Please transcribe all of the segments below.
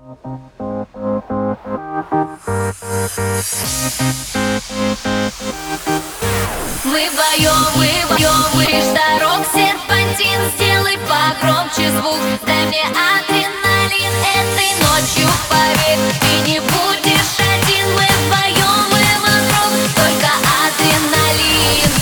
Мы вдвоем, лишь дорог серпантин. Сделай погромче звук, дай мне адреналин. Этой ночью, поверь, ты не будешь один. Мы вдвоем, и вокруг только адреналин.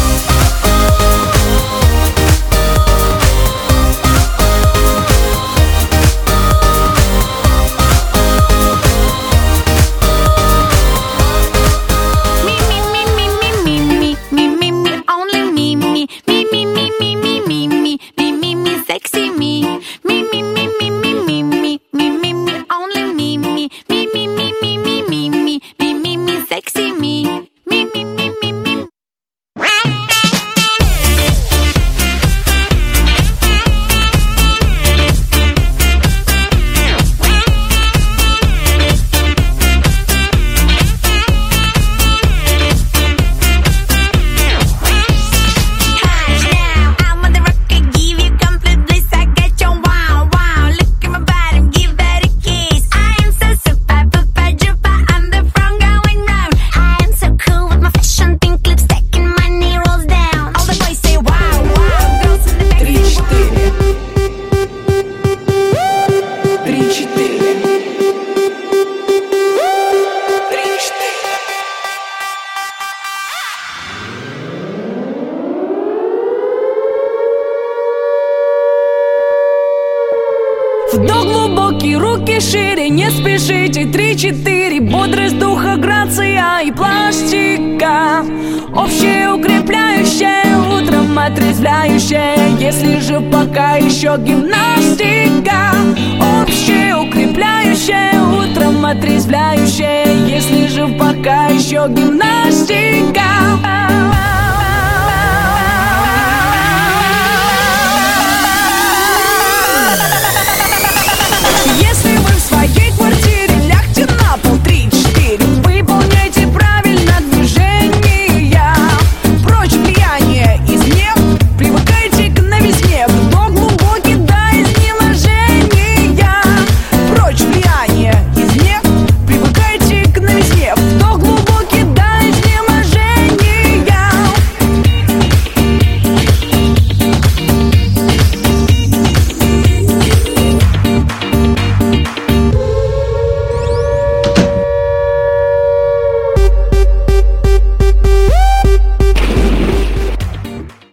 Вдох глубокий, руки шире, не спешите. 3-4, бодрость духа, грация и пластика. Общее укрепляющее, утром отрезвляющее. Если же пока еще гимнастика. Общее укрепляющее.